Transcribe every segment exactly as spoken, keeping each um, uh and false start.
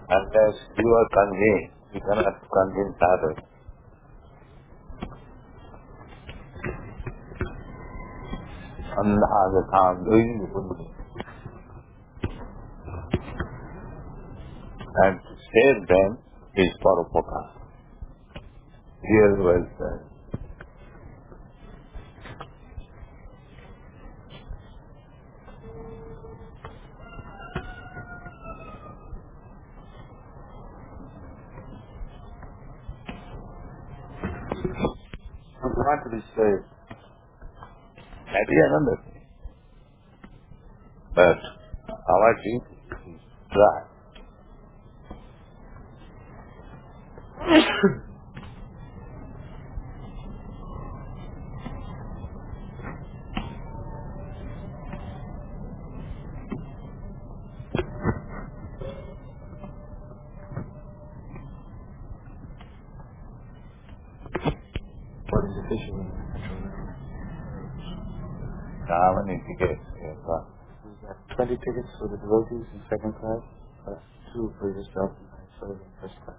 Unless you are convinced, you cannot convince others. Another time, and to save them is paropakara. Real well said. I want to be saved. That is another thing. But our duty is try. What is the fishing? How many tickets? Yes, uh, We got twenty tickets for the devotees in second class, plus two for yourself and myself in first class.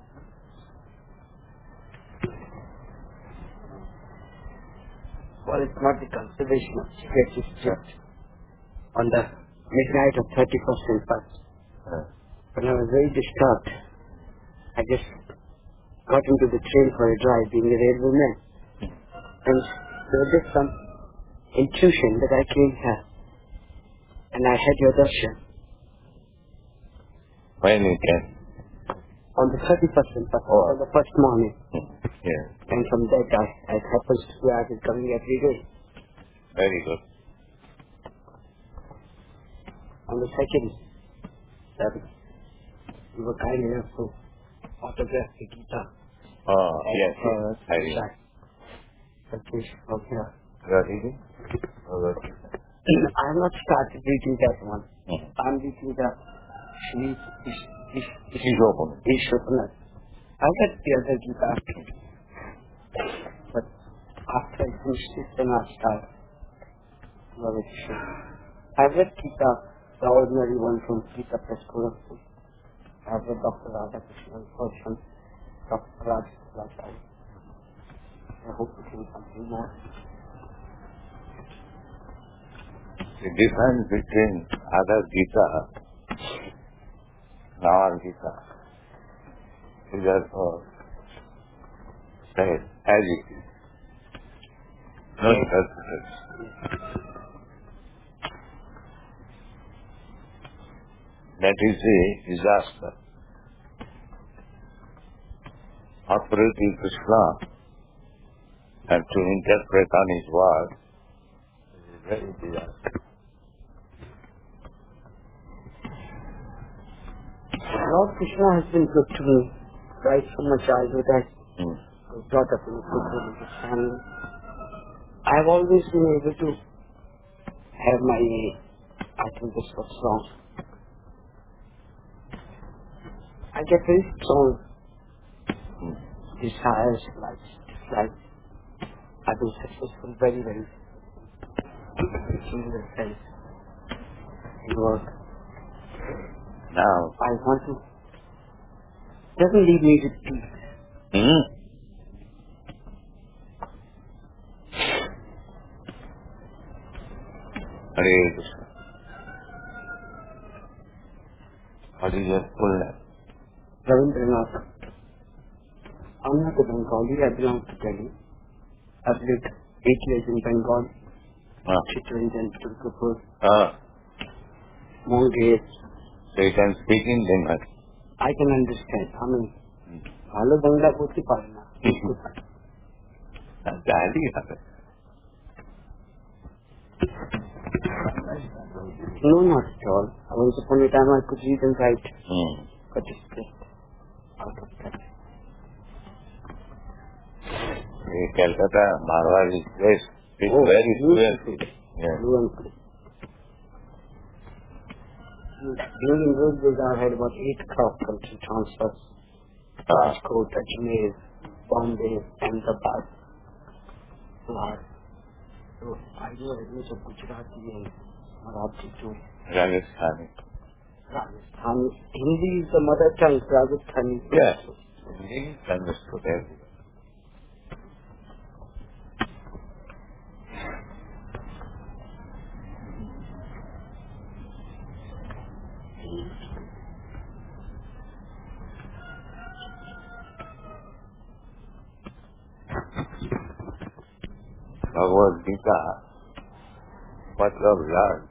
Well, it's not the conservation of cigarettes, it's just on the midnight of thirty-first and first. uh, When I was very disturbed, I just got into the train for a drive, being a railwayman. And there was just some intuition that I came here. And I had your darshan. when you can. On the thirty-first and first, Oh. on the first morning. Yes, And from that, I, it happens to be I was coming every day. very good. On the second, that you were kind enough to autograph the Gita. Oh, And, yes, uh, yes. I read. that- that is from here. You are reading? Oh, good. I have not started reading that one. Mhm. I am reading the Shri Ish- Ish- She's open. Ishwapanath. I read the other Gita after. But after I finish this, then I'll start. Love it. I read Gita, the ordinary one from Gita Press Gorakhpur. I have read Doctor Radhakrishnan first one, Doctor Raj Rajai. I hope to do something more. The difference between other Gita and our Gita is also said as it is. No interpretation. That is a disaster. Authority Krishna and to interpret on his word is a very disaster. Lord Krishna has been good to me right from my childhood. I Hmm. was brought up in a good religious family. I have always been able to have my way. I think this was wrong. I get very strong desires, likes, dislikes. I've been successful very, very in the sense in work. Now, I want to doesn't leave me with peace. hmm? Hare Krishna. What is your full name? Ravindranath. I'm not a Bengali, I belong to Delhi. I've lived eight years in Bengal, Ah. Chittaranjan, Durgapur, Ah. Monges. So you can speak in Bengali. I can understand. I mean, ভালো বাংলা বলতে পারে না। Daddy, No, not at all. Once upon a time I could read and write, hmm. but it's just out of touch. The Calcutta Marwari place is Oh, very beautiful. fluent. Yeah. Fluently. During those days I had about eight cross-country transfers. Ah. Rajkot, Ajmer, Bombay, Ahmedabad, Bihar. So I know at least of Gujarati and Marathi too. Rajasthani. Rajasthan. And Hindi is the mother tongue, Rajasthani. Yes. Hindi is understood everywhere. Bhagavad Gita, what you have learned.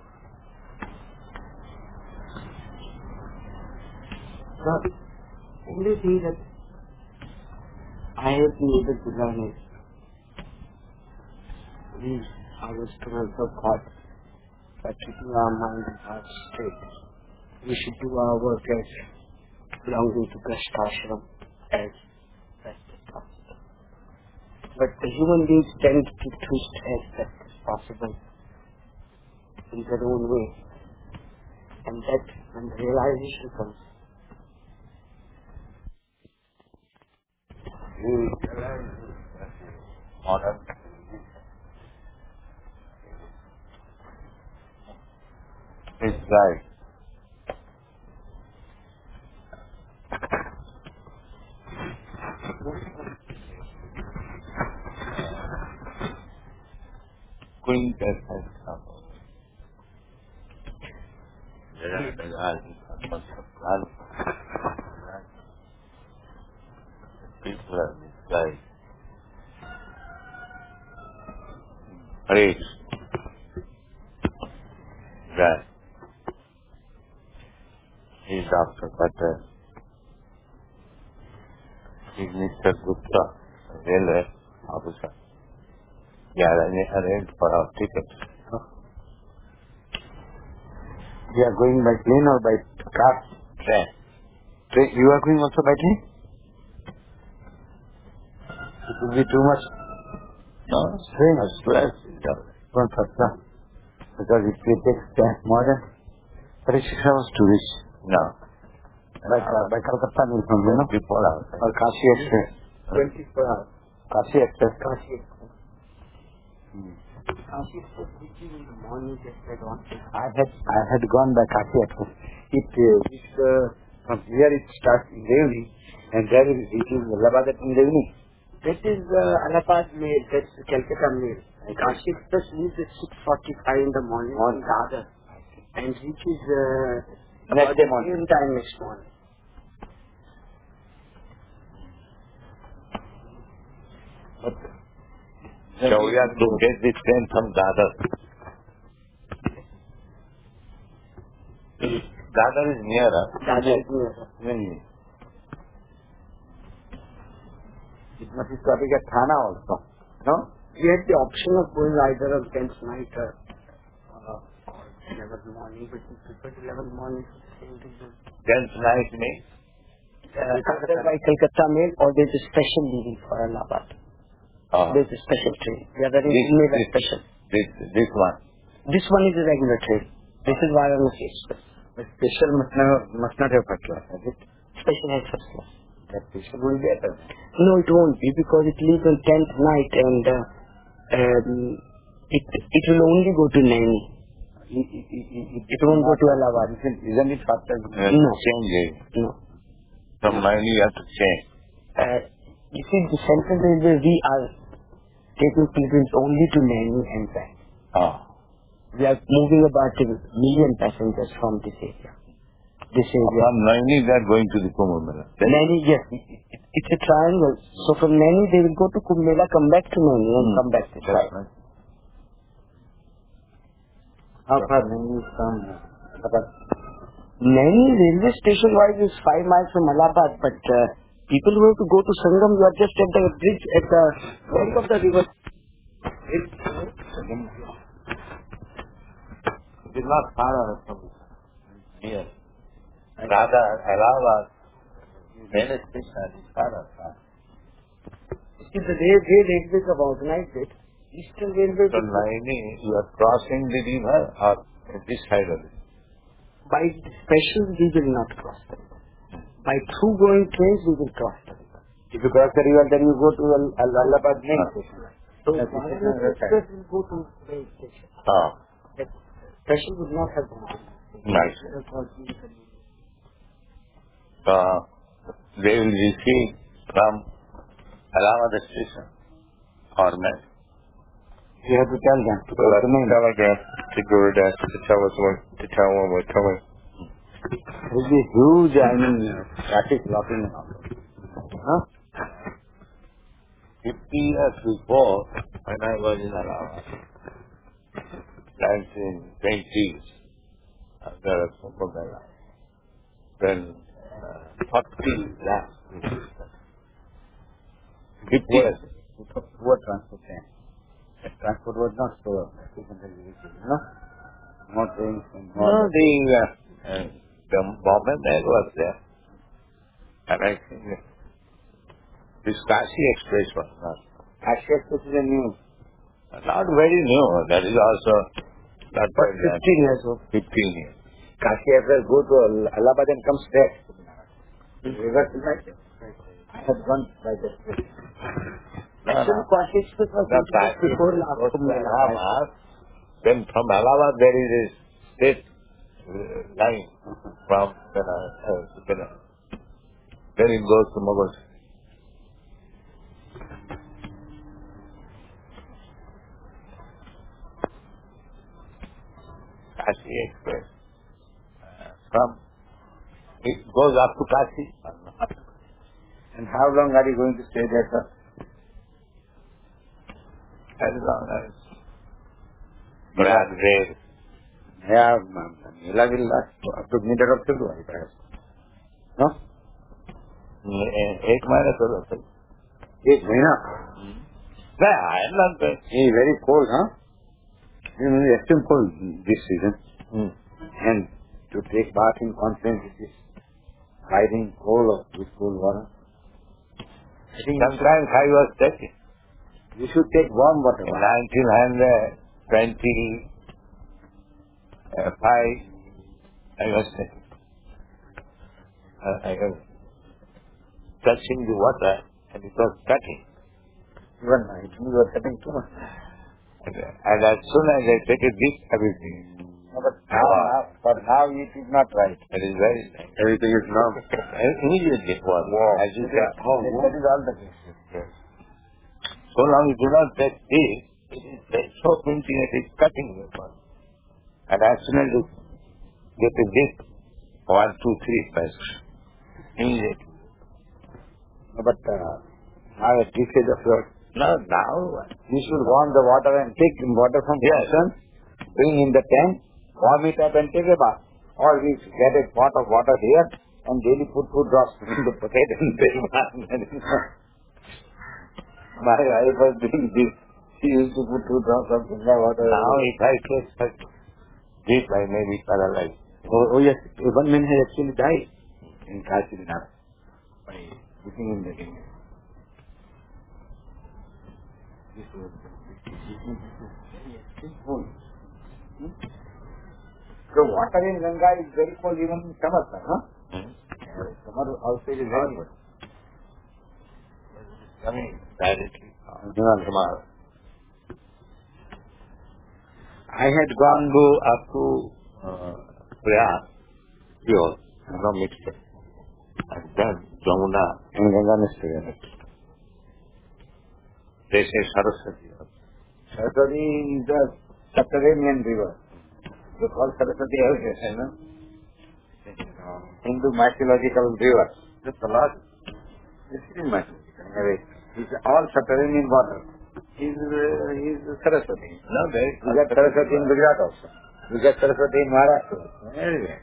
The only thing that I have been able to learn is we our students of God by keeping our mind and heart straight. We should do our work as belonging to Krishna Ashram as best as possible. But the human beings tend to twist as best as possible in their own way. And that when the realization comes, You honor is right. Quintet has come. People are misguided. Praise. That is Doctor Patel. He's Mister Gupta, railway officer. Yeah, they arranged for our tickets. We are going by plane or by car? Train. Train. You are going also by train? It will be too much. No, train is less. One factor. Because it will take time more than thirty-six hours to reach. No. By, uh, by Calcutta will come, you know? Before hours. Or Kashi Express. twenty-four hours. Kashi Express. Kashi Express. Hmm. Kashi Express reaching in the morning just at one. I had I had gone by Kashi Express. It uh, it's, uh, from here it starts in the evening and there it reaches Allahabad in the evening. That is uh, Allahabad mail, that's Calcutta mail. Kashi Express leaves at six forty-five in the morning on Dadar and reaches uh, Next day morning. Same time next morning. But so we have to get this train from Dadar. Dadar is nearer. Dadar is nearer. Really? It must be stopping at Thana also. No? We had the option of going either on tenth night or, uh, or eleventh morning, but we preferred eleventh morning for the same reason. tenth night means? Uh, either by Calcutta mail or there's a special leaving for Allahabad. Oh. There's a special train. The other is This- mail and this- special. This, this one. This one is a regular train. This is Varanasi Express. The special must not, must not have first class, is it? Special has first class. That special will be better. No, it won't be because it leaves on tenth night and uh, um, it it will only go to Naini. It, it, it, it, It won't go to Allahabad. Isn't, isn't it faster? Uh, No. Change it. No. From nine you have to change. Uh, you see, the Central Railway, we are taking pilgrims only to Naini and back. Oh. We are moving about a million passengers from this area. This area. From Naini they are going to the Kumbh Mela. Then Naini, yes, it, it, it's a triangle. So from Naini they will go to Kumbh Mela, come back to Naini and come back to that's Chai. right. How far Naini is from Allahabad? Naini railway station wise is five miles from Allahabad, but uh, people who have to go to Sangam, you are just at the bridge at the bank of the river. It is not far away from here. Rather, Allahabad, main station is far away. See, the way, way railways have organized it, Eastern Railway, So Naini, you are crossing the river or this side of it. by special we will not cross the river. By through going trains we will cross the river. If you cross the river, then you go to Al- Al- Allahabad main Ah. station. So That's the Varanasi other Express will go to main station. Oh, That special would not have gone. nice. That was the inconvenience. uh, they will receive from Allahabad station or not. You have to tell them. To So that's the name. telegram to Gurudas to tell us what, to tell what we're telling. There will be huge, I mean, uh, traffic blocking and all. Huh? Fifty years before, when I was in Allahabad, nineteen twenties, after a Kumbh Mela, when uh, forty lakhs, fifty years. Poor transport time. The transport was not so efficient, you know? More trains and more. No, the, uh, uh, the Bombay Mail was there. And I think this Kashi Express was not. Kashi Express is a new. Not very new. That is also not But very fifteen years old. fifteen years. Kashi Express go to Allahabad and come straight. Reverse is like that. I have gone by that way. No, Actually, no. Kashi Express was The built Kashi before Express last goes to Kumbh Mela. Allahabad. Then from Allahabad there is a state uh, line from uh, uh, then it goes to Mughal. Kashi Express. Uh, from it goes up to Kashi. And how long are you going to stay there, sir? As long as Brad rail. Yeah, Mela will last up to middle of February, perhaps. No? एक महीने तो रहते एक महीना? नहीं I am not going. It's very cold, huh? You know, it's extreme cold this season. Hmm. And to take bath in confidence, it is riding cold or with cold water. I think Sometimes I was taking. you should take warm water. In nineteen twenty-five, I was taking. Uh, I was touching the water and it was cutting. Even I think you are cutting too much. And, and as soon as I take a dip, everything. No, but now, now, but now it is not right. It is very nice. Everything is numb. Immediately it was. Wow. As you said, Oh, that is all the case. yes. So long you do not take this, it is very so pinching, it is cutting your body. And as soon as you get a dip, one, two, three, first, immediately. No, but uh, now at this stage of your, No, now, you should warm the water and take water from the Yes. ocean, bring in the tank, warm it up and take a bath. Or we get a pot of water here and daily put two drops in the pocket and take bath. My wife was doing this. She used to put two drops of Ganga water. now if I take such dip, I may be paralyzed. Oh, oh yes, one man has actually died in Kashi Vinath by putting in the Ganga. This was this was very extreme. Hmm? So water in Ganga is very cold even in summer, sir, huh? Hmm? Uh, summer outside is very cold. Coming directly Uh, from our I had gone gone go up to uh, Prayag, pure, no mixture. And then Jamuna, in Ganga Mystery. they say Saraswati. Saraswati is a subterranean river. They call Saraswati as a no? Hindu mythological river. Just a lot. This is mythological. Anyway, it's all subterranean water. He's, uh, he's Saraswati. No, there is You got Saraswati in Gujarat also. You got Saraswati in Maharashtra. Anyway.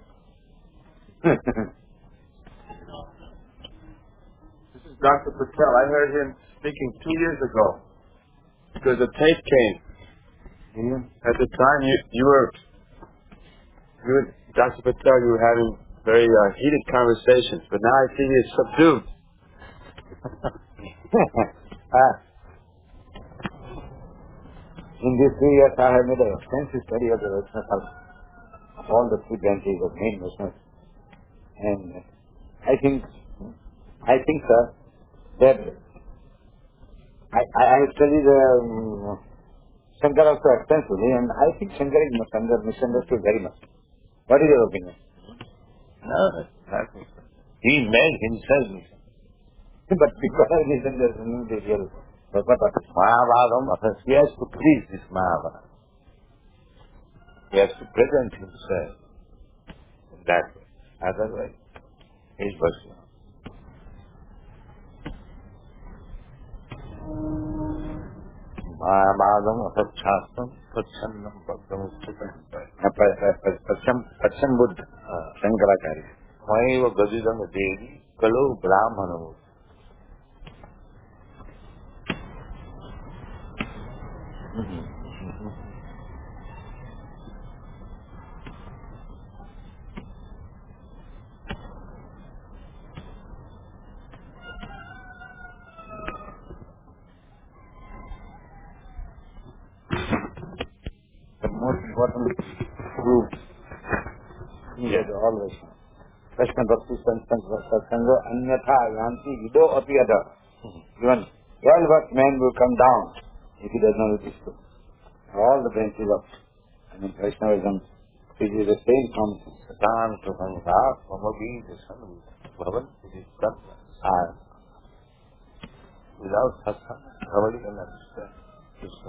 This is Doctor Patel. I heard him speaking two years ago because a tape came. Yeah. At the time, you, you were, you and Doctor Patel, you were having very uh, heated conversations, but now I see you're subdued. ah. In these three years, I have made an extensive study of the Vaishnava, of all the three branches of main Vaishnava. And I think, I think, sir, that I, I, I have studied um, Shankar also extensively, and I think Shankar is misunderstood, misunderstood very much. What is your opinion? no, that's nothing. He made himself mission. But because of mission, there is no real purpose of it. Mahabharata, he has to preach this Mahabharata. He has to present himself in that way. Otherwise, he is worship. Mahabharata, Asatshastam, Pachannam, Bhaktamustitam. Pacham Buddha, Shankaracharya. Maiva Gadidam Devi, Kalu Brahmana. The most important group Yes. is always Krishna Bhakti Satsanga Anyatha Yanti Vido Api Ada. Even well-versed man will come down if he does not know this group. All the branches of I mean, Vaishnavism, it is the same from Satan to Sangha, Mamabi, the son of Bhavan, it is done. Ah, Without Satsang, nobody can understand Krishna.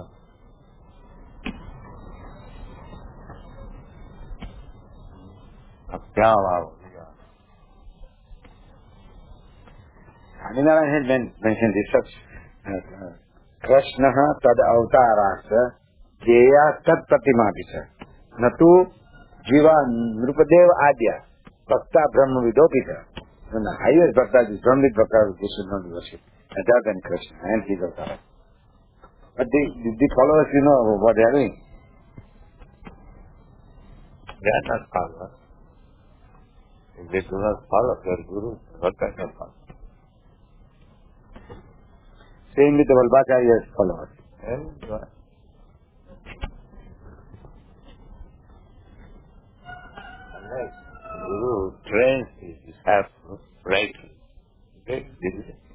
Atyavava. Swaminarayan had men- mentioned this such uh, Krishna tad avatarasa jeya tat pratimapisa natu jiva nrupadev adya bhakta brahma vidopita. When the highest bhakta is Brahmid bhakta, they should not worship other than Krishna and his avatar. But the, the, the followers, you know what they are doing. They are not followers. If they do not follow their guru, what can they follow? Same with the Vallabhacharya's followers. And what? Unless the guru trains his disciples rightly, okay, this is it.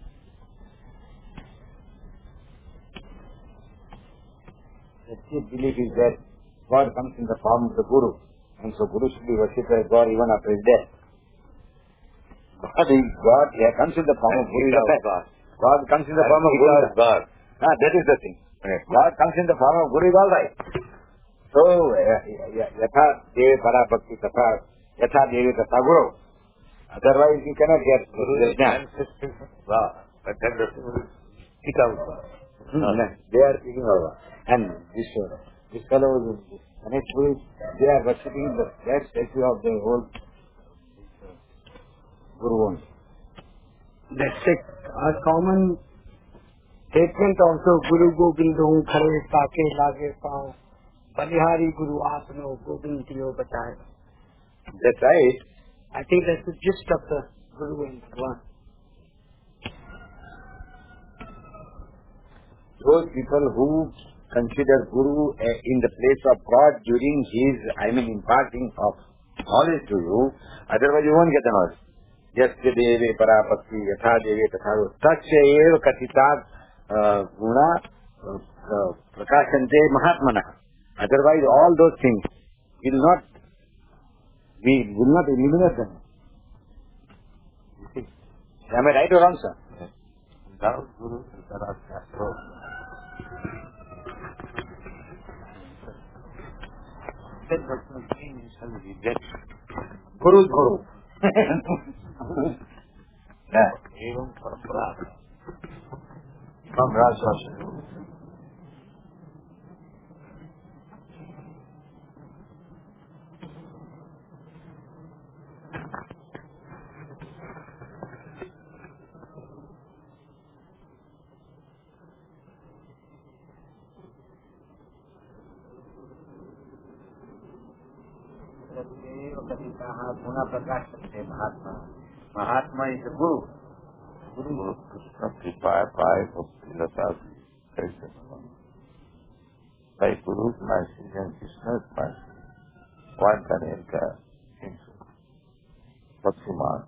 The chief belief is that God comes in the form of the Guru, and so Guru should be worshipped as God even after his death. God, is, God yeah, comes in the form of Guru. God. God. God comes in the form of And Guru. because God. Ah, that is the thing. Yes. God comes in the form of Guru is all right. So, yatha devi para bhakti tatha yatha devi tatha Guru. Otherwise you cannot get Guru the is jnana. manifesting God, but that doesn't mean it out God. Hmm. They are speaking of God. And this, uh, this fellow, and it's true, they are worshipping the that statue of the whole Guru only. That's a, a common statement also. Guru Gobind Ho Khare Sake Lage Pao Balihari Guru Apno Gobind Diyo Bataye. That's right. I think that's the gist of the Guru and Bhagwan. Those people who consider Guru uh, in the place of God during his, I mean, imparting of knowledge to you, otherwise you won't get the knowledge. Yasya deve parapakti yatha deve tatha tasya eva katitat guna prakashante mahatmana. Otherwise all those things will not, we will not eliminate them. You see? Am I right or wrong, sir? Without Guru, without Shastra, that does not mean you shall reject Guru is Guru. Yeah. even from Brahma, from Rajashastra. Mahatma. Mahatma is the Guru. Guru Krishna Kripa Pai Bhakti by Guru's mercy and Krishna's mercy, one can enter into Bhakti Marg.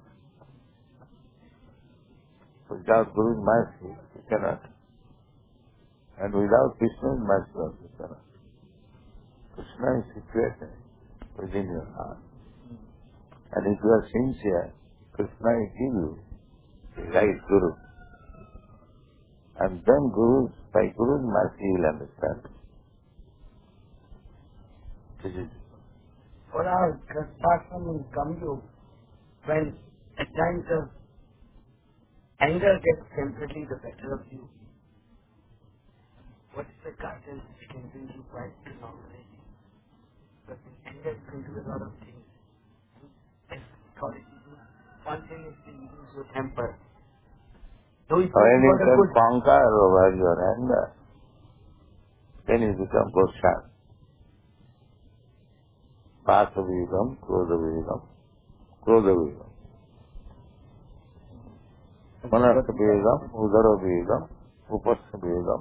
Without Guru's mercy, you cannot. And without Krishna's mercy also you cannot. Krishna is situated within your heart. And if you are sincere, Krishna will give you the right Guru. And then Guru, by Guru's mercy, you will understand. This is For our Krishna will come to when at times the anger gets temporarily the better of you. What is the guidance which can bring you back to normality? But the anger can do a lot of things. As authority, one thing is to use your temper. Though it's when you not a can good conquer over your anger, then you become Goshan. Vasa-virudam, Krodha-virudam, Krodha-virudam. Manasa-virudam, Udara-virudam, Upasa-virudam.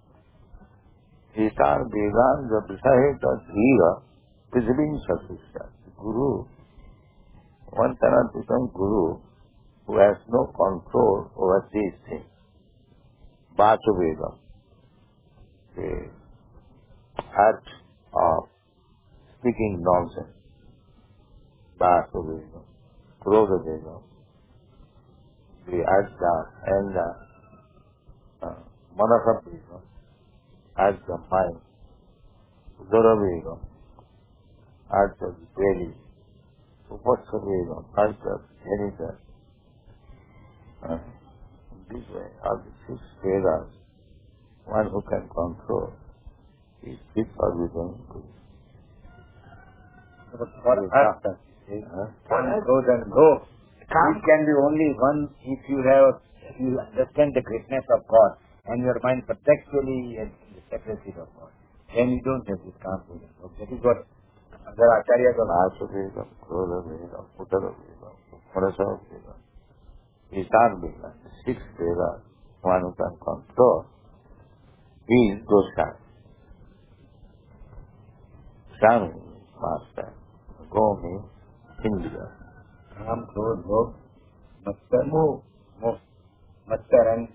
Etan Vedan Jabsahe Dhiga Visiting Satusya. Guru, one cannot become Guru who has no control over these things. Vasa-virudam, the act of speaking nonsense. Vasa-virudam, Krodha-virudam, the act and uh, uh, Manasa-virudam, as the mind, Udara-virudam, as the belly, Upasa-virudam, as the genital. Uh, in this way, all the six Vedas, one who can control is fit for becoming Guru. But for us, one goes and goes. It can be only one if you have, if you understand the greatness of God and your mind perpetually in the secrecy of God. Then you don't have this calm. That is what the Acharyas of Vasa-virudam, Krodha-virudam, Udara-virudam, Manasa-virudam, Etan-virudam, the six Vedas, one who can control is Goshan. Shan means master. Go means Indra. Ram, Krodh, Lobh, Matsar, Moh, Moh, Matsar and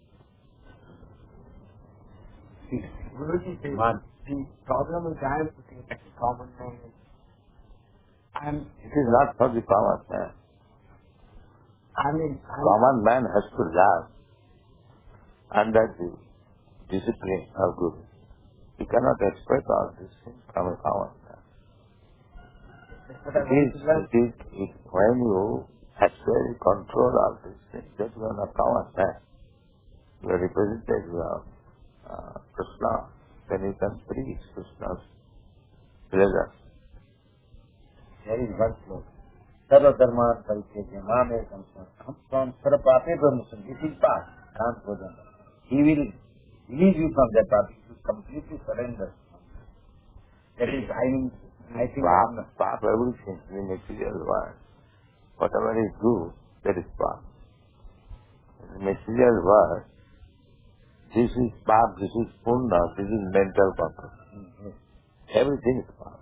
Guruji says, Man. the problem is I am putting it as a common man. I am, It is not for the common man. I mean, I am, Common man has to live under the discipline of Guru. He cannot expect all these things from a common man. that's what I It want is, to learn. it is, it, when you actually control all these things, that you are not common man. You are representative of uh, Krishna, then you can preach Krishna's pleasure. there is one sloka. Sarva dharma parityaja mame samsam. From sarva pape brahmasam. This is path. Can't go down. He will release you from that path. You completely surrender. That is, I mean, I think Path, path, everything in the material world. Whatever is good, that is path. In the material world, this is path, this is punya, this is mental purpose. mm-hmm. Everything is path.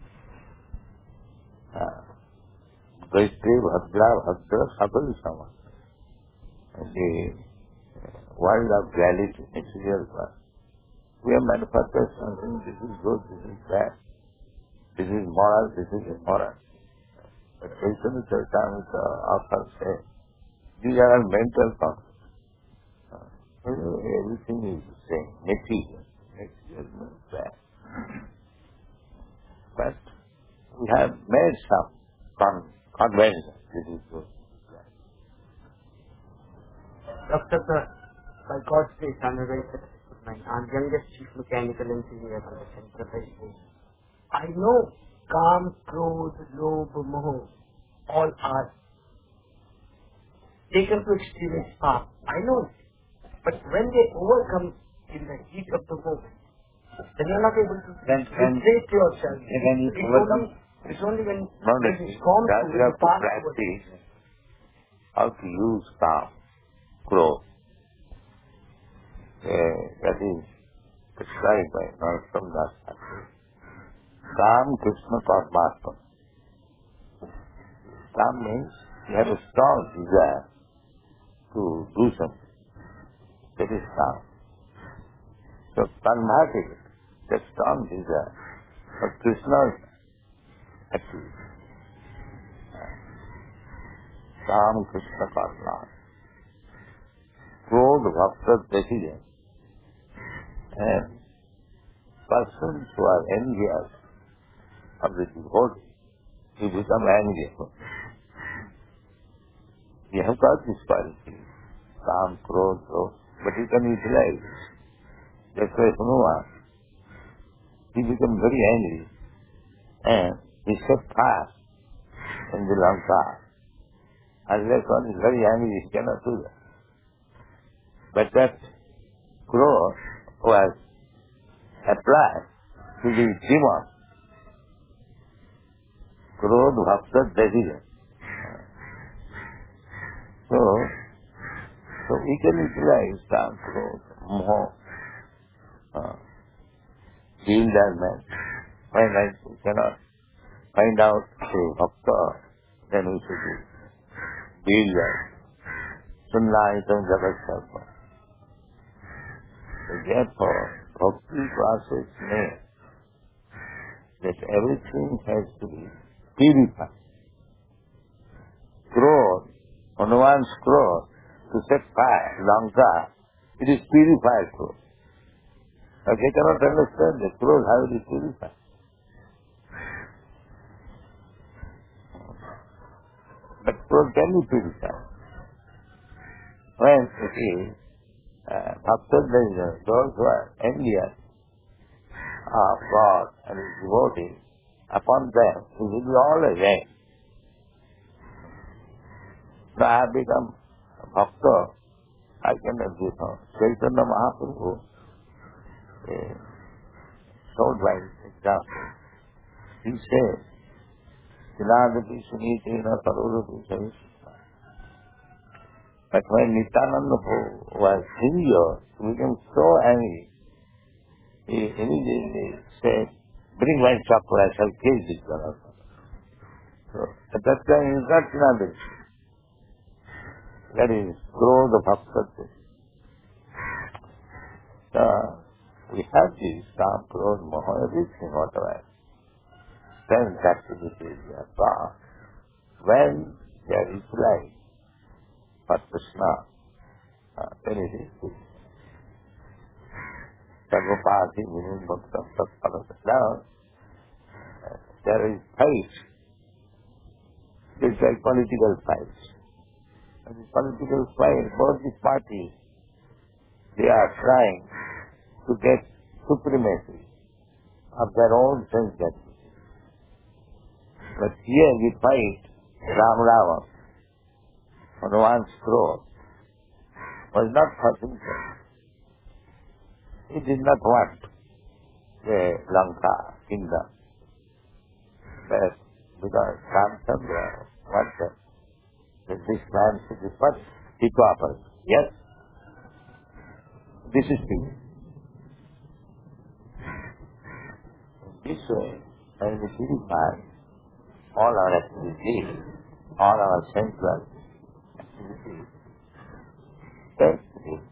Vaishri, Bhadra, Bhadra, Sakali Sama. The world of reality, material world. We have manufactured something, this is good, this is bad. This is moral, this is immoral. But Chaitanya Charitamrita author says, these are all mental thoughts. Uh, everything is the same, material. Material means bad. But we have made some con- convention. This is good. Doctor Sir, by God's grace, I am a very successful man. I am youngest chief mechanical engineer on the Central Railway. I know Kam, Krodh, Lobh, Moh, all are taken to extreme path. I know it. But when they overcome in the heat of the moment, then you are not able to Then- then- liberate yourself. then you it's, overcome- only, it's only when No, it no, is gone that through you the have to path practice how to use calm, Krodh. Uh, that is prescribed by Narottam Das Thakur. Calm Krishna Paramatma. Calm means you have a strong desire to do something. That is calm. So converting it, that strong desire of Krishna's activity. Ram Krishna Karna. Krodh Bhakta President. And persons who are envious of the devotee, he become angry. He has got this quality, Ram, Krodh, Krodh, but he can utilize. That's why Hanuman, he becomes very angry and he set fire in the Lanka. Unless one is very angry, he cannot do that. But that Krodh was applied to the demon. Krodh Bhakta President. So, so we can utilize Kam, Krodh, Moha, uh, heal that man. When I cannot find out the Bhakta, then we should deal that. Sunna itam jagat sarva. So therefore, Bhakti process means that everything has to be purified. Krodh, Hanuman's Krodh, to set fire, Lanka, it is purified Krodh. But they cannot understand that Krodh, how it is purified. But Krodh can be purified. When it is uh, Bhaktas, those who are envious of God and His devotee, upon them it will be all a rain. So I have become a Bhakta, I cannot do so. Chaitanya Mahaprabhu uh, showed by example. He says, Siladati Sunitena Sarurati Sarishita. But when Nityananda was serious, he became so angry, he immediately said, bring my chapel, I shall kill this fellow. So at that time he is not Nityananda. That is Krodh Bhakta. So we have this Kam, Krodh, Moha, everything, whatever. Sense activities are gone. When they are utilized for Krishna, uh, then it is good. Sarvapati Vinam Bhaktam Tatparat. Now, uh, there is fight. It's like political fight. And the political fight, both the parties, they are trying to get supremacy of their own sense activity. But here we fight Ram Rava, Hanuman's Krodh, was not for himself. He did not want the Lanka kingdom. But because Ramchandra wanted that this man should be first Hitoapar. Yes? This is peace. This way, when we purify all our activities, all our sensual activities, then it is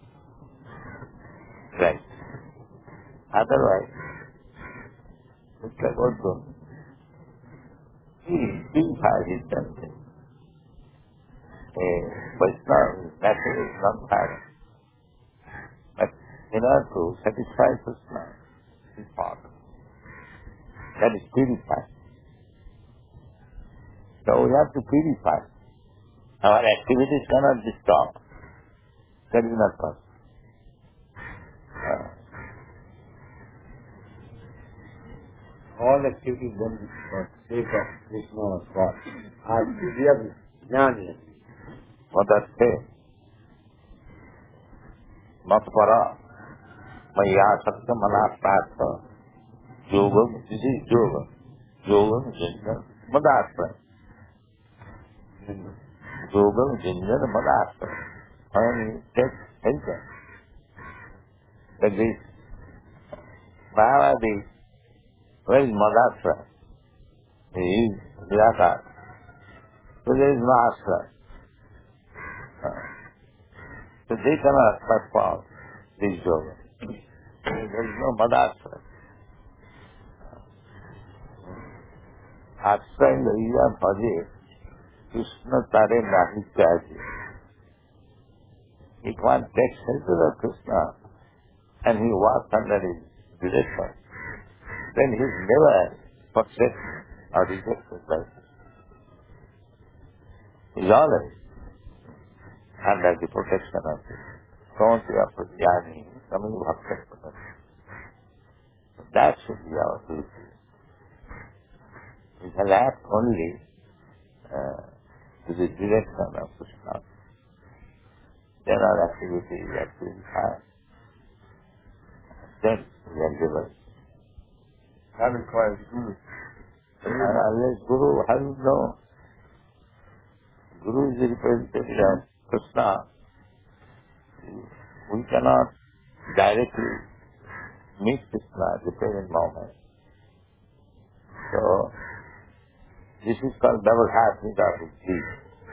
right. Otherwise, it's like also, he purifies himself. A Vaishnava is naturally not tired. But in order to satisfy Krishna, his Father, that is purified. So we have to purify. Our activities cannot be stopped. That is not possible. Uh, all activities done for the sake of Krishna or God are real jnana. what does it say? Matpara, Maya Sakta Manasatha, Yogam, this is Yoga. Yogam, Jinjan, Madasra. Yogam, Jinjan, Madasra. And it takes attention. That this Mahavadi, where is Madasra? He is Nirakar. So there is no Asra. So they cannot perform this yoga. There is no Madasra. Asra in the area of Bhaji Krishna tare nahi chahiye. If one takes shelter of Krishna and he walks under his direction, then he is never forsaken or rejected by Krishna. He is always under the protection of Krishna. Sauntiya pratyani, Sami bhakta pratyani. That should be our duty. We shall act only uh, to the direction of Krishna. Then our activity is actually fine. Then we are given. That requires Guru. And unless Guru, how do you know? Guru is the representative of Krishna. We cannot directly meet Krishna at the present moment. So, this is called double heart without his deed.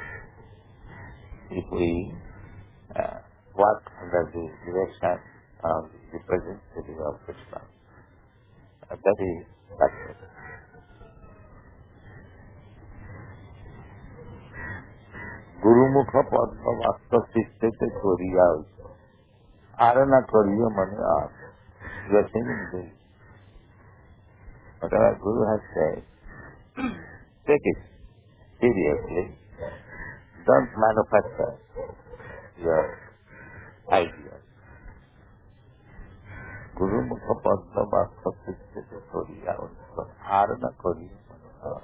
If we uh, work under the direction of the representative of Krishna, uh, that is success. Gurumukha padma vasta siddhete koriya uso. Arana koriya mane aap. You are singing this. Whatever Guru has said, take it seriously. Don't manufacture your ideas. Gurumukha padma vasta siddhete koriya uso. Arana koriya mane aap.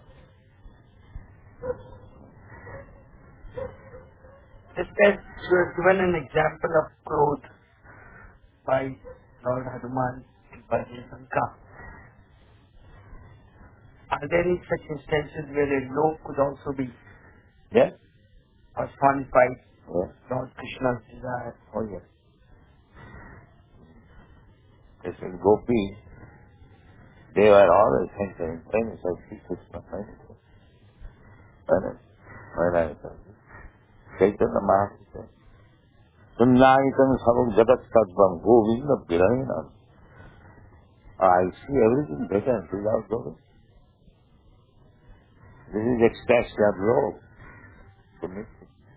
Just as you have given an example of growth by Lord Hanuman in Bhajasanka, are there any such instances where a lobe could also be Yes? personified Yes. Lord Krishna's desire? Oh yes. Yes, in Gopi, they were always entering famous of Sri Krishna. When I, when I said, Chaitanya Mahaprabhu said, Sunnaitam sabam jagat sadvam govinda virayana. I see everything better without Govinda. This is ecstasy of love to me.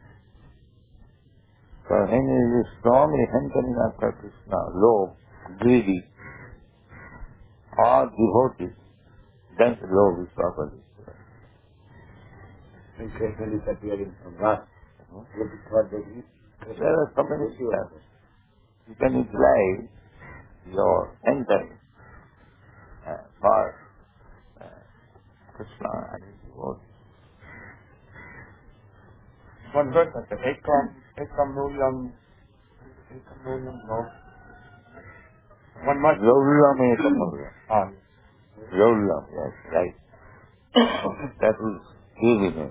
So when he is strongly hankering after Krishna, love, greedy, or devotee, then love is properly. When Krishna is appearing from us, what is what that is? There are so many things. You can utilize your entering uh, for uh, Krishna and his devotees. One verse like that. Ekam, ekam nulyam, ekam nulyam, no. One much. Laulam ekamullam. Ah, Laulam, yes, right. That is givingness.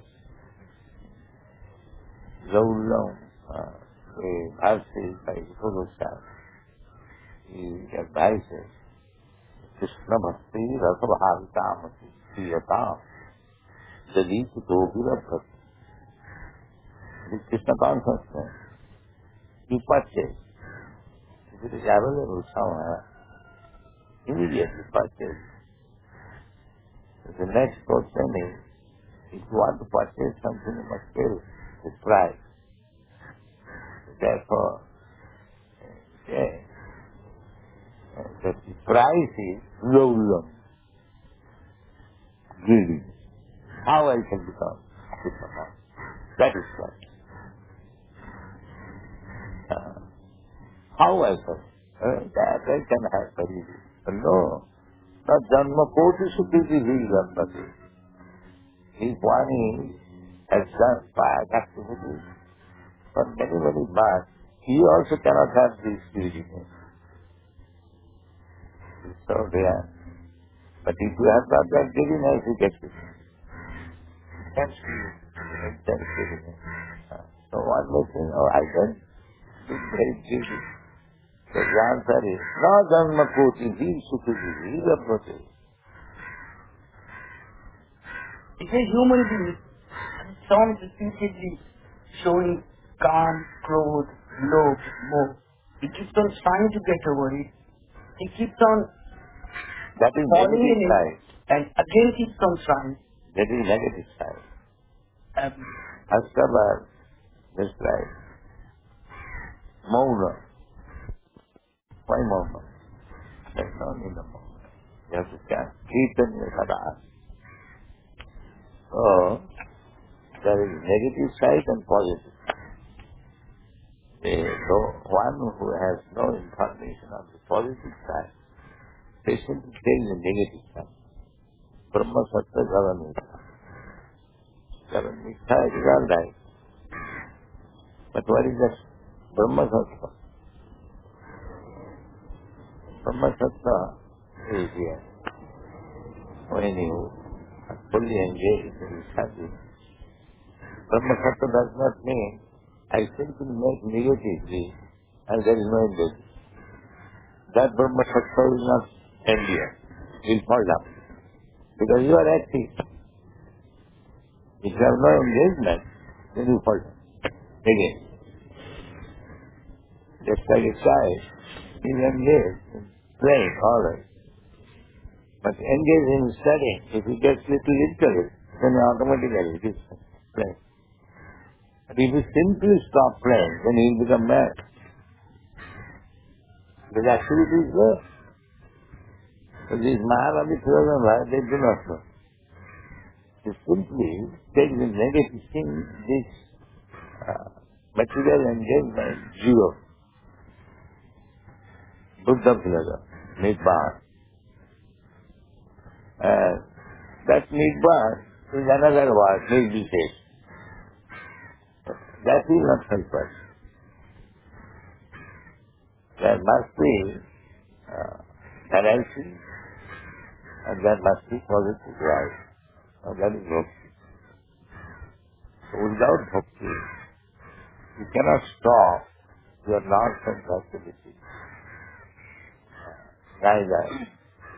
Laulam, uh, a verse by Guru Goswami. He advises Krishna Bhakti Rasa Bhavitamati Priyatam Jadit Dobira Bhakti. This Krishna consciousness, you purchase. If it is available somewhere, immediately purchase. The next question is, if you want to purchase something, you must pay the price. Therefore, yeah, the price is laulam, greedy. How I can become Krishna? That is right. Uh, how I can? Uh, that I can have very easy. No. Not Janma Koti Sukiti Vijampati. If one has done bad activities for many, many bad, he also cannot have this greediness. So there. But if you have not that greediness, you get it. Intense greediness. So one may think, oh, I can be very greedy. So the answer is, no Janma Koti Vijampati Vijampati. If a human being keeps on repeatedly showing calm, clothes, love, more, he keeps on trying to get over it, he keeps on That is falling negative in it, side. and again keeps on trying. That is negative side. Um, Askabar, just like Mauna. Why Mauna? There's no need of Mauna. You have to chant Chaitanya Kada. So, there is negative side and positive. The one who has no information on the positive side, patiently takes the negative side. Brahma Sattva Javan Mitha. Javan Mitha is all right. But what is that Brahma Sattva? Brahma Sattva is here. When you are fully engaged in study, Brahma Sattva does not mean I simply make negatively and there is no engagement. That Brahma Sattva will not end here. It will fall down. Because you are active. If you have no engagement, then you fall down. Again. Just like a child is engaged in playing, all right. But engaged in studying, if he gets little interest, then automatically he is playing. But if you simply stop playing, then he will become mad. Because activity is there. But these Mahavadi Philosophers, they do not know. They simply take the negative thing, this uh, material engagement, zero. Buddha philosophy, Nibbana. And that Nibbana is another word, meditation. That will not help us. There must be uh, energy and there must be positive drive. And that is bhakti. So without bhakti, you cannot stop your nonsense activity. Neither.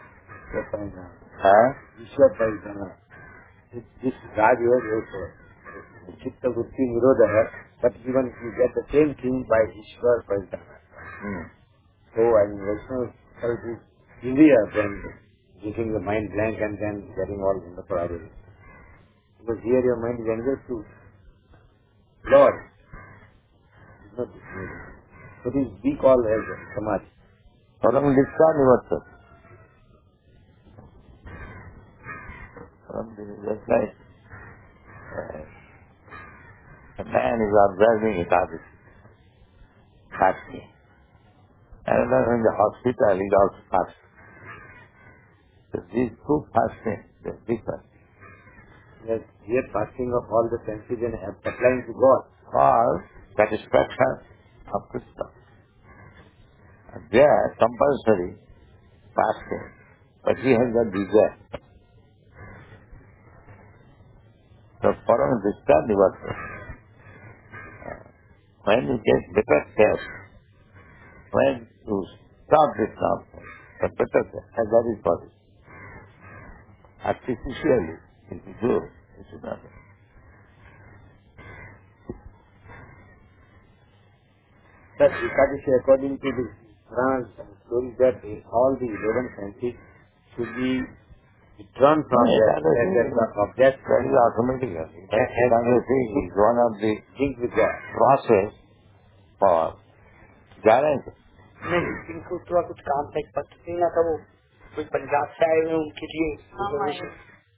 Huh? Vishwaparidhana. This, this Raj Yoga also. Chitta Vritti Nirodha, but even you get the same thing by Ishwar Paridhana. Hmm. So I mean, Vaishnava felt is easier than getting the mind blank and then getting all in the problem. Because here your mind is engaged to Lord. It's not dismayed. So this we call as Samadhi. Param Diksa Nivatta. Param Diksa, just like uh, a man is observing Ekadasi, fasting. Another in the hospital is also fasting. So these two fasting, they are different. Yes, here fasting of all the senses and applying to God. For satisfaction of Krishna. And there, compulsory fasting. But he has a desire. So Param Diksa Nivatta. When you get better care, when you stop this nonsense, the better care, and that is possible. Artificially, if you do, it should not happen. That Ekadashi, according to the Puranas and stories, that all the eleven senses should be withdrawn from No, that, Ekadashi that, that object That is automatic. Ekadashi is one of the link with God. process for guarantee. नहीं इनको थोड़ा कुछ काम था एक पत्र देना था, वो कोई पंजाब से आए हुए उनके लिए रिजर्वेशन।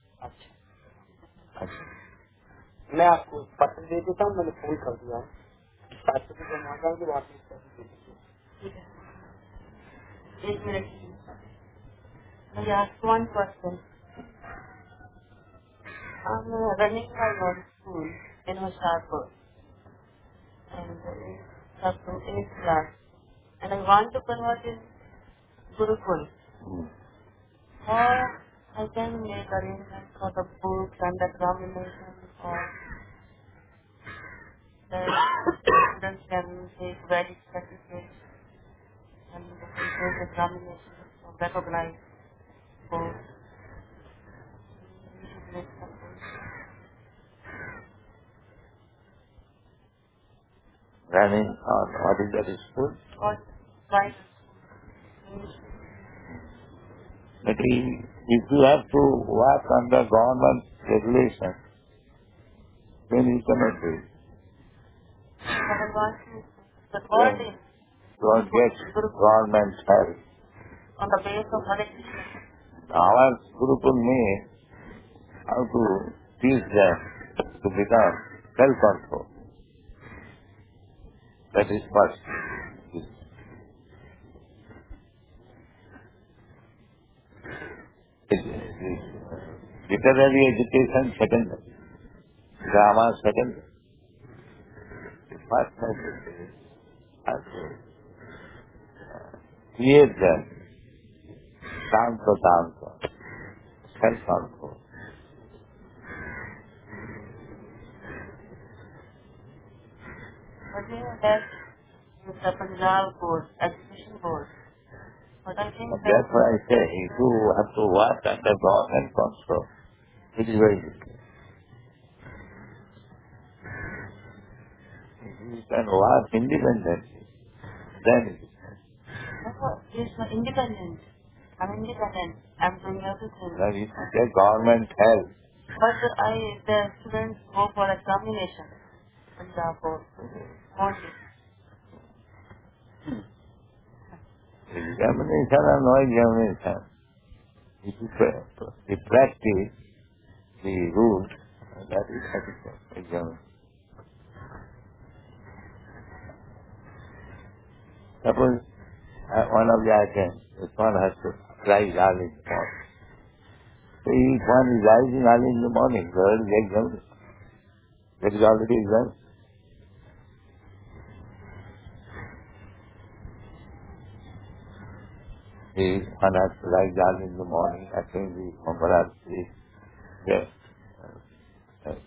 अच्छा अच्छा, मैं आपको पत्र दे देता हूँ, मैंने फोन कर दिया है, सात सौ रुपये जमा जाएंगे, वापस कर दीजिए। एक minute, I asked one question. I'm uh, running my own school in Hoshiarpur, and it's up to eighth class, and I want to convert in Gurukul. Hmm. How I can make arrangements for the books and the examination, or the students can take valid certificates and they can take examinations or recognize books. We should make something. Running on what is that school? Or private. But if you have to work under government regulation, then you cannot do it. The third is God gets government help. on the base of Hare Krishna. Our Gurukul means how to teach them to become self-control. That is first. It is literary education second, drama second. The first message is how to create them tantra tantra, self-control. But you know that is the Punjab board, education board. But I think that That's why I say if you have to work under government control, it is very difficult. If you can work independently, then it is. no, it's not independent. I'm independent. I'm doing everything. Then if you get government help, But I, the students go for examination. Punjab board. Only. examination or no examination, if you pra- you practice the rules, that is sufficient examination. Suppose uh, one of the items, this one has to rise early in the morning. So if one is rising early in the morning, where is the examination? That is already examined. If one has to rise early in the morning, attend the Mangalarti, yes. Uh, uh,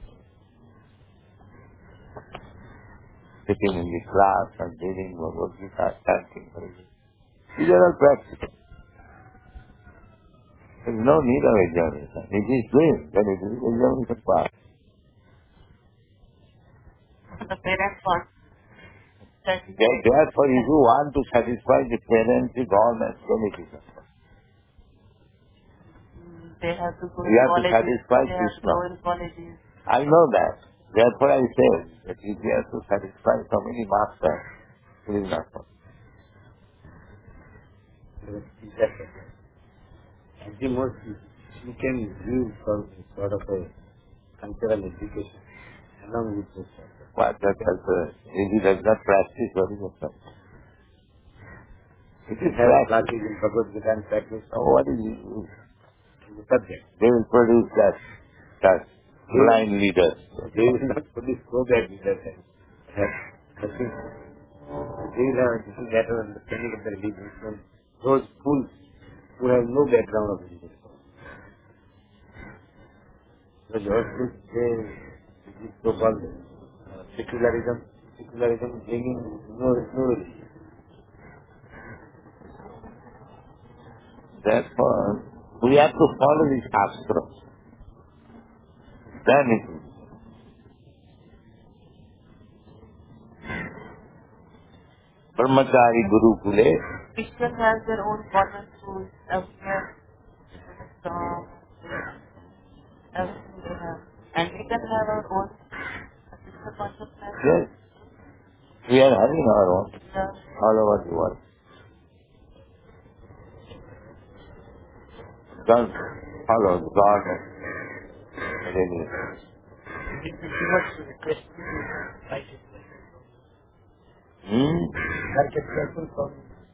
sitting in the class and reading Bhagavad Gita, chanting. These are all practical. There is no need of examination. It is doing, then it is examination part. The parents want that There- Therefore, if you want to satisfy the parents, the government, then it is not. they have to go We to have to colleges. satisfy They have to Krishna. go in colleges. I know that. Therefore, I say that if you have to satisfy so many masters, it is not possible. At the most, you can use some sort of a cultural education along with this. But that as a, if he does not practice, what is the point? It is Have practice. classes in Bhagavad Gita and practice So what is it? the subject. They will produce that, that blind leaders. They will not produce so bad leaders. I think they will have a different better understanding of the religion from those fools who have no background of religion. So those fools, they, this so-called uh, secularism, secularism bringing no, no religion. Therefore, we have to follow these shastras. Then it is. Brahmachari Gurukule, Christian has their own modern schools everywhere. So, everything they have. And we can have our own sister consciousness. yes, we are having our own Yeah. all over the world. Don't follow the government. Really. Hmm? Like a person from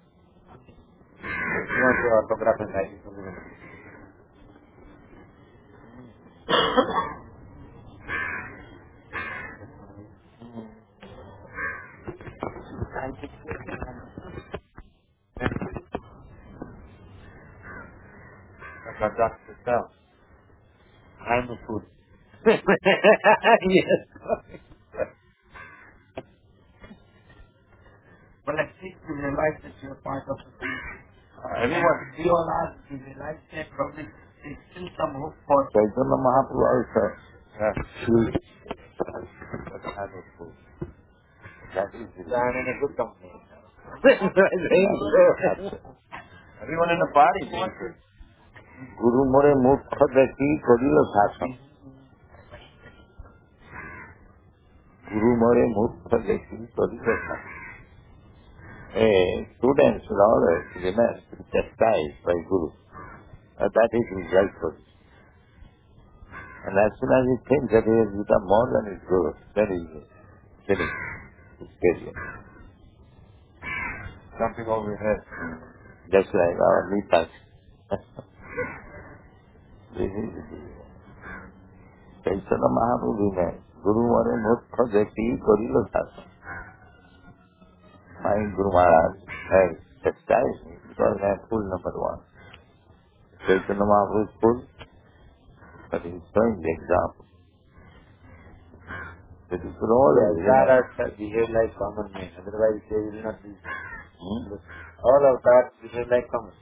you want to autograph and write it something. But that's the stuff. I'm the food. Yes. But at least you realize that you're part of the thing. Everyone. We all are, we realize that probably there's still some hope for Chaitanya Mahaprabhu also. Yeah. Food. But I'm the food. That is the I'm in a good company. Everyone in the party. Guru More Mukha Dekhi Kodilo Sasam. Guru more mukha dekhi karila. A student should always remain chastised by Guru. Uh, that is his right position. And as soon as he thinks that he has become more than his Guru, then he is finished his career. Jumping over your head. Just like our Netas. This is Chaitanya Mahaprabhu remains. Guru more mukha dekhi karila sasa. My Guru Maharaj has chastised me because I am full number one. Chaitanya Mahaprabhu is full, but he is showing the example. That you should always Avtaras behave like common men, otherwise they will not be. hmm? All avatars behave like common.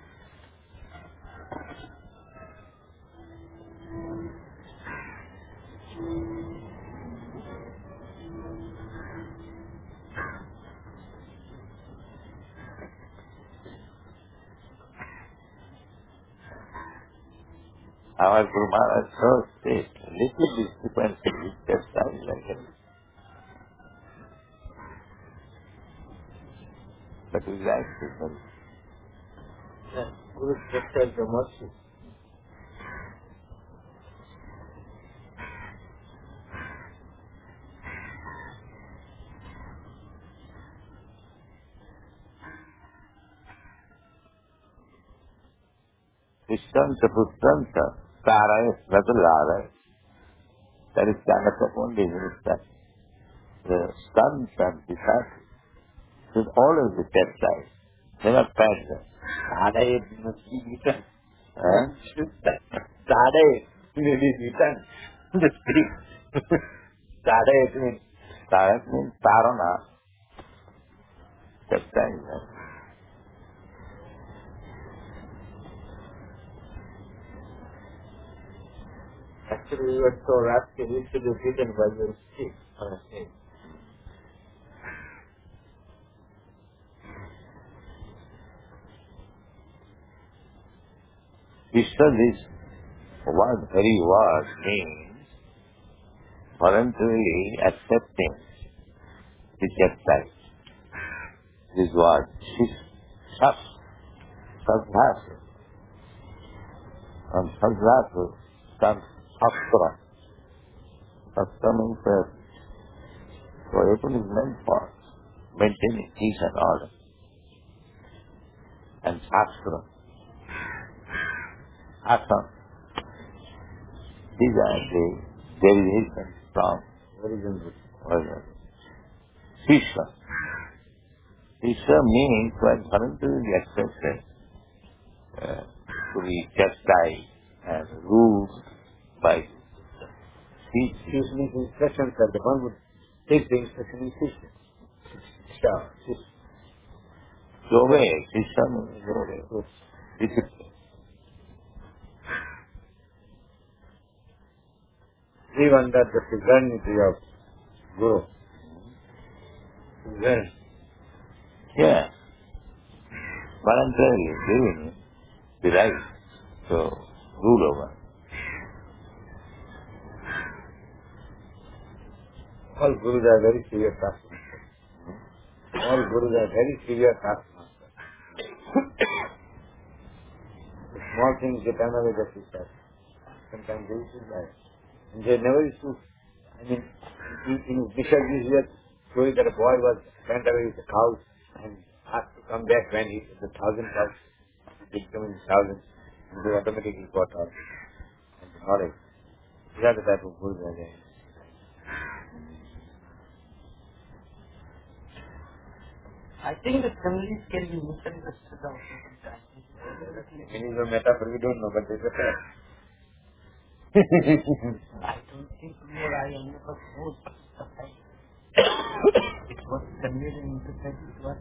Our Guru Maharaj shows this little discrepancy with chastised like him. But we like this. Yeah. Guru chastises the mercy. Vishranta Putranta Saraya Svatulaya. That is Chanakya only means that the sons and disciples should always be chastised, never punish them. Sadaya must be eaten. Eh? Sadaya may be eaten. The spirit. Sadaya means Saraya means Sarana, chastisement. actually you are so rascal, you should be beaten by your stick on a stick. Krishna, this word, very word means voluntarily accepting the chastisement. This word, shas, sadhasa, and sadhasa comes shastra. Shastra means that so everything is meant for maintaining peace and order. And shastra, asana, these are the derivations from Origin. order. Shishya. Shishya means when voluntarily accepted uh, to be chastised and ruled by teach. Teach means instructions that the one would take the instruction in teach. Sure. To obey. Shishya means to obey. Discipline. Live under the sovereignty of Guru. Well, Yeah. Voluntarily giving the right to rule over. all Gurus are very serious taskmasters. All Gurus are very serious taskmasters. The small things get another the teacher. Sometimes they used to lie. And they never used to, I mean, in, in Bishop is just showing that a boy was sent away with the cows and asked to come back when he, the thousand cows, he became in thousands, and they automatically got out. And the knowledge. These are the type of Gurus are there. I think the similes can be misunderstood also sometimes. Meaning of metaphor we don't know, but there's a fact. I don't think more I am never both the fact. It was conveyed and interpreted to us.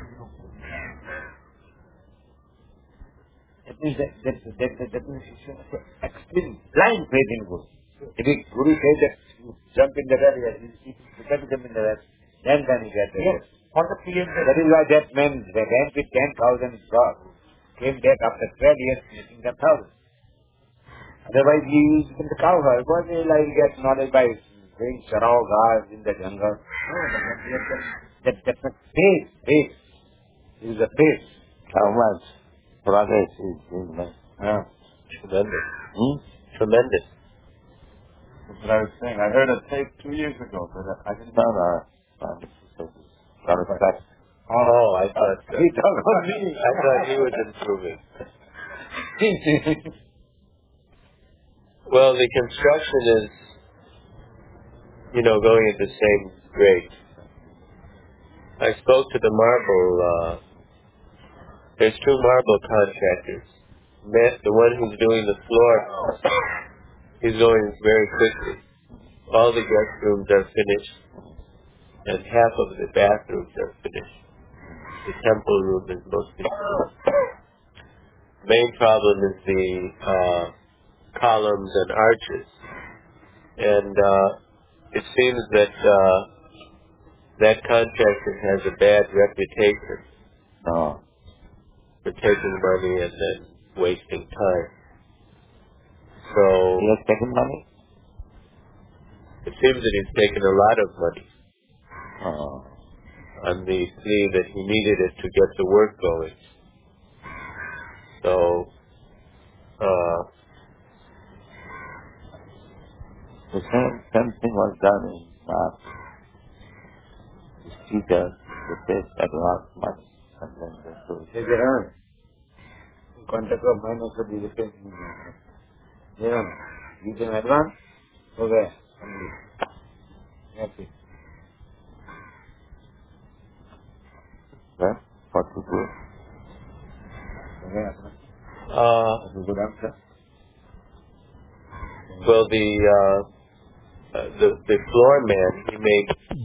That means that, that, that, that, that means it's an extreme blind faith in Guru. If the Guru says that you jump in the well, yes, you got to jump in the well, then can you get there. Yes, for the period that That is why that man that went with ten thousand frogs came back after twelve years making ten thousand. Otherwise he used in the cow herd. What will I get knowledge by playing charoga in the jungle. No, that, that, that, that pace, pace. It is a pace. How much progress is being made? Yeah. Tremendous. Hmm? Tremendous. That's what I was saying. I heard a tape two years ago, but I didn't No, know. no. no. Correct. Oh, I thought so. He talked about me. I thought he was improving. Well, the construction is, you know, going at the same rate. I spoke to the marble, uh, there's two marble contractors. Matt, the one who's doing the floor, he's going very quickly. All the guest rooms are finished, and half of the bathrooms are finished. The temple room is mostly finished. The main problem is the uh, columns and arches. And uh, it seems that uh, that contractor has a bad reputation No. for taking money and then wasting time. So He has taken money? it seems that he's taken a lot of money Oh. on the plea that he needed it to get the work going. So uh, The same, same thing was done in uh, the teacher, the test advance money, and then they do it. They get earned. Contract of mine also be the same thing. Yeah. You can advance? Okay. Happy. Well, what to do? Okay. uh, That's a good answer. well, the uh, uh, the the floor man, he made